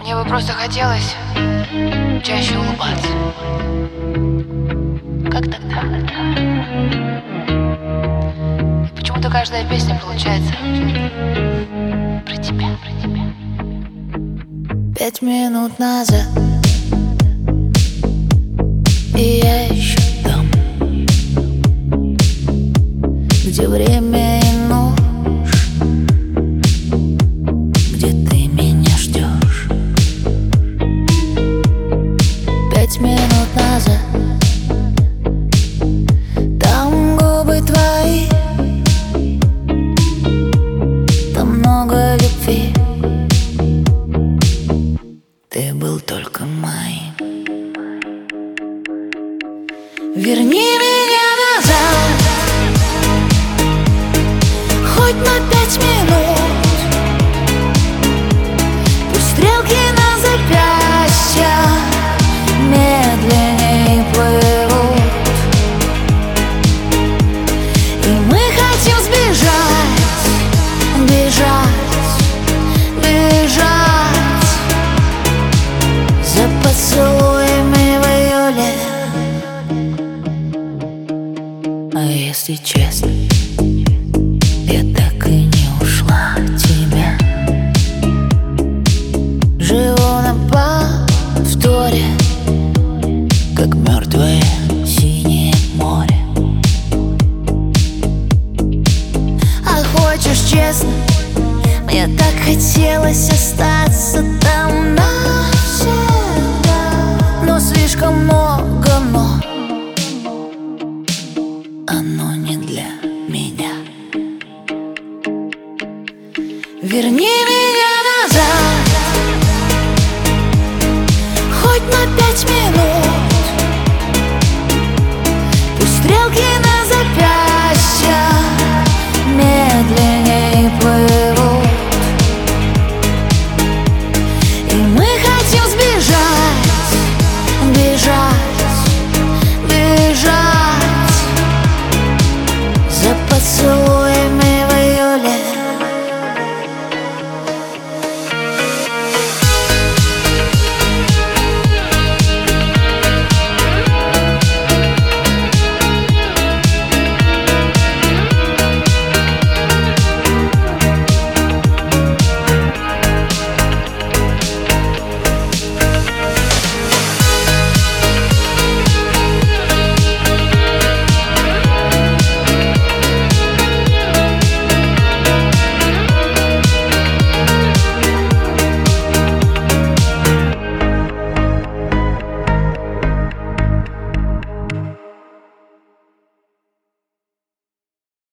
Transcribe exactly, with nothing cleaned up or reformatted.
Мне бы просто хотелось чаще улыбаться. Как тогда? И почему-то каждая песня получается про тебя, про тебя. Пять минут назад, и я еще там, где время и ночь, где ты меня ждешь. Пять минут назад, там губы твои, там много любви. Ты был только моим. Верни меня назад, хоть на пять минут. Пусть стрелки на запястьях медленней плывут, и мы хотим сбежать, бежать, бежать за поцелуями в июле. А если честно, я так и не ушла от тебя. Живу на повторе, как мертвое синее море. А хочешь честно, мне так хотелось остаться там навсегда, но слишком много «но». Оно не для меня. Верни меня назад, хоть на пять минут.